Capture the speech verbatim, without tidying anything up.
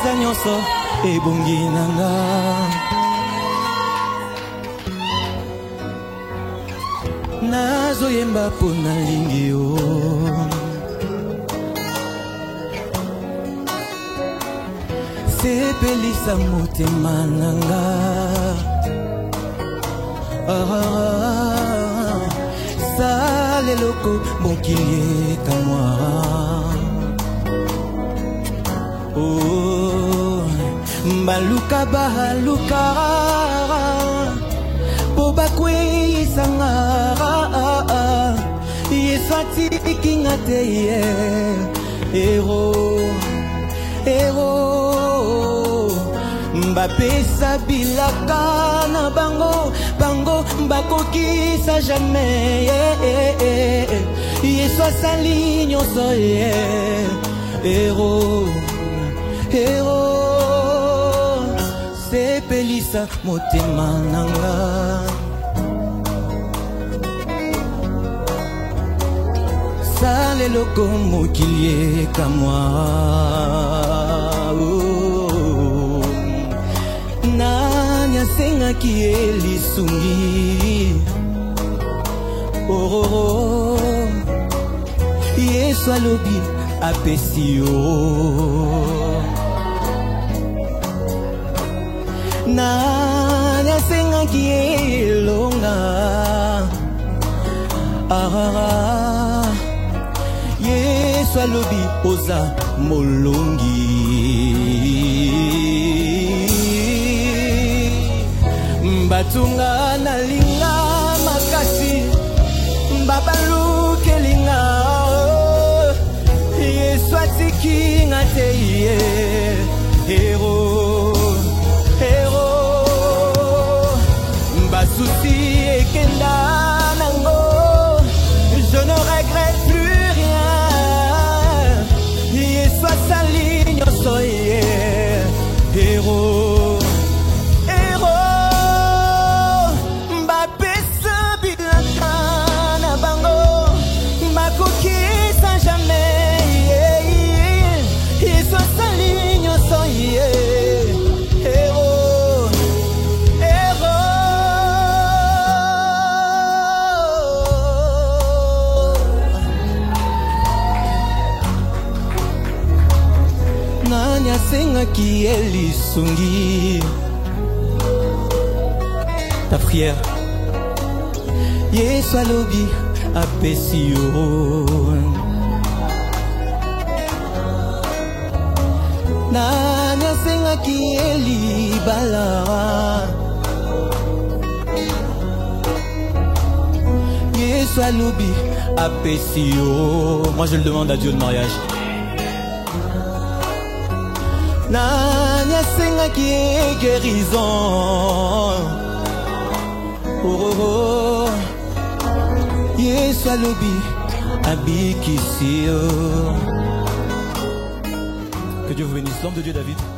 koyebisa nyonso ebongi nanga. Nazoyemba po nalingi yo, sepelisa motema nanga. Ah, ah, sale loko mokili ka moi. Oh, baluka baluka po bakwisa nga. Yesati kingate ye ero ero mbapesa bilaka na bango bango mbakokisa jamais Yesu asali nyonso ye ero ero sepelisa motema nanga. Sale loko mokili ka moi. Oh, nani asengaki elisungi. Oh, oh, oh. Yesu alobi apesi yo. Nani asengaki elonga. Ah, ah, ah. Yesu alobi oza molongi. Mbatunga na linga makasi mbabaluke linga. Yesu atiki ngate ye hero hero mbasusi ekenda nango. Je ne regrette plus rien. Yesu asali nyonso ye hero hero mbapesa bilaka na bango mbakokisa jamais. Yesu asali nyonso ye hero hero. Nani asengaki elisungi. Ta prière Yesu alobi apesi yo. Nani asengaki elibala. Yesu alobi apesi yo. Moi je le demande à Dieu de mariage. Nani asengaki guérison. Oh, oh, oh. Yesu alobi abikisi yo. Que Dieu vous bénisse. L'homme de Dieu David.